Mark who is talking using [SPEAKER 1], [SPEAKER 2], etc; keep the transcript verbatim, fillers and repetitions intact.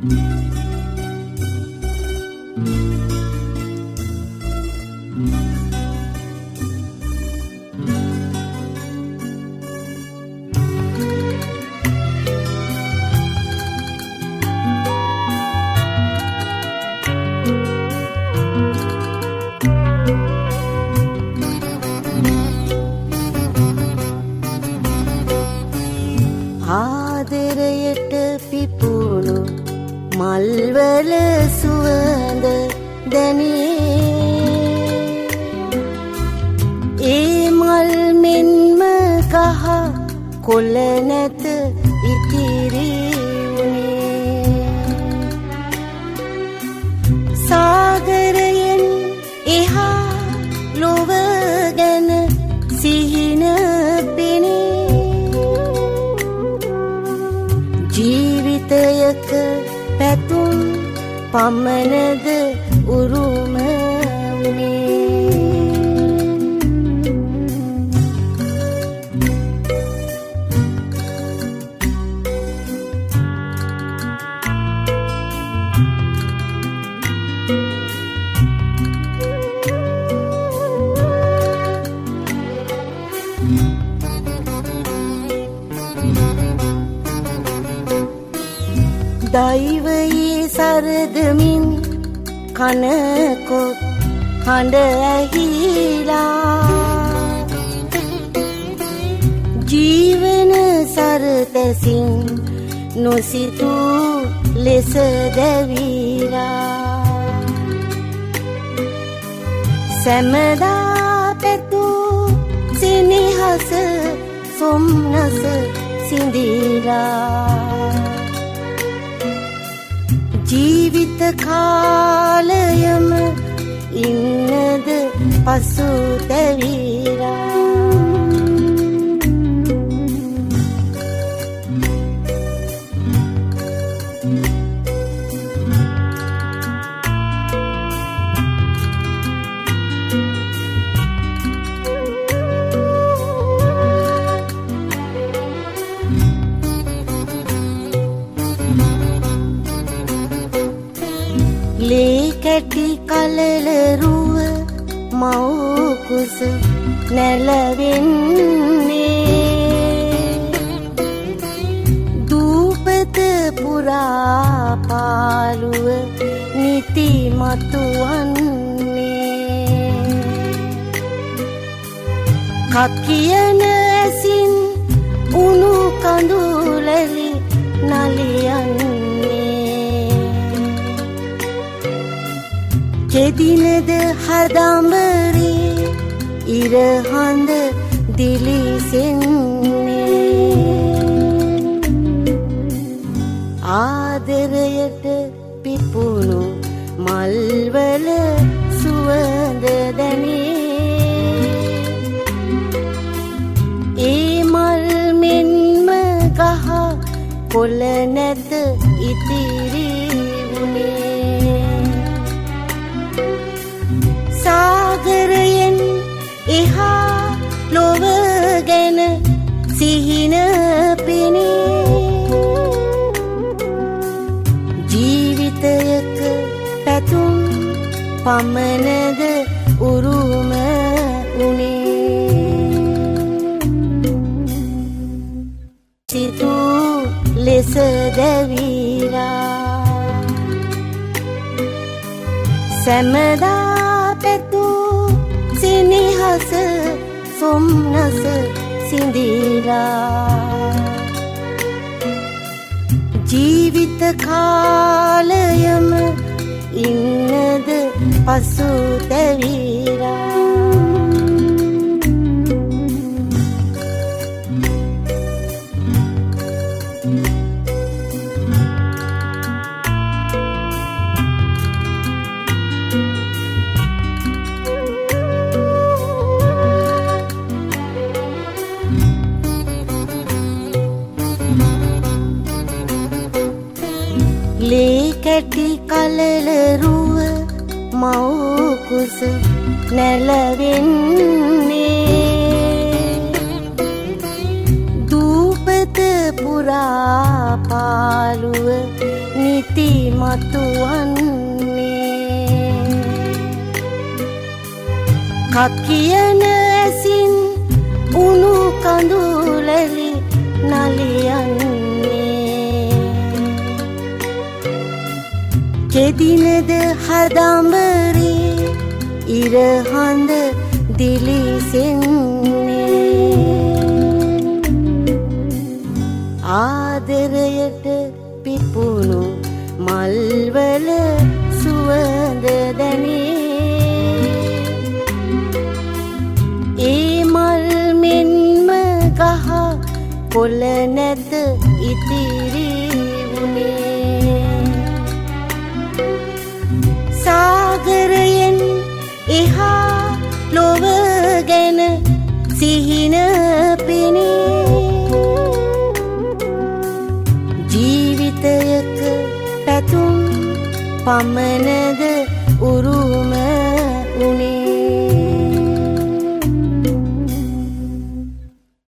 [SPEAKER 1] ආදරයට පිපුණු මල්වල සුවඳ දැනේ. ඒ මල් මෙන්ම කහ කොළ නැත ඉතිරි වුණේ. සාගරයෙන් එහා ලොව ගැන සිහින පෙනේ. ජීවිතයක පැතුම් පමණද උරුම වුණේ. දෛවයේ සරදමින් කනකොත් හඬ ඇහිලා. ජීවන සරතැසින් නොසිතූ ලෙස දැවිලා. සැමදා පැතූ සිනිහස සොම්නස සිඳිලා. ජීවිත කාලයම ඉන්නද පසුතැවිලා. ලේ කැටි කලලරුව මව්කුස නැලවෙන්නේ. දූපත පුරා පාළුව නිති මතුවන්නේ. කකියන ඇසින් උණු කඳුලැලි නලියන්නේ. කෙදිනද හදඹරේ ඉරහඳ දිලිසෙන්නේ. ආදරයට පිපුණු මල්වල සුවඳ දැනේ. ඒ මල් මෙන්ම කහ කොළ නැත ඉතිරි වුණේ. සාගරයෙන් එහා ලොව ගැන සිහින පෙනේ. ජීවිතයක පැතුම් පමණද උරුම වුණේ. සිතූ ලෙස දැවිලා. සැමදා පැතූ සිනිහස සොම්නස සිඳිලා. ජීවිත කාලයම ඉන්නද පසුතැවිලා. ලේ කැටි කලලරුව මව්කුස නැලවෙන්නේ. දූපත පුරා පාළුව නිති මතුවන්නේ. කකියන ඇසින් උණු කඳුලැලි නලියන්නේ. කෙදිනද හදඹරේ ඉරහඳ දිලිසෙන්නේ. ආදරයට පිපුණු මල්වල සුවඳ දැනේ. ඒ මල් මෙන්ම ගහ කොළ නැත ඉතිරි වුණේ. සාගරයෙන් එහා ලොව ගැන සිහින පෙනේ. ජීවිතයක පැතුම් පමණද උරුම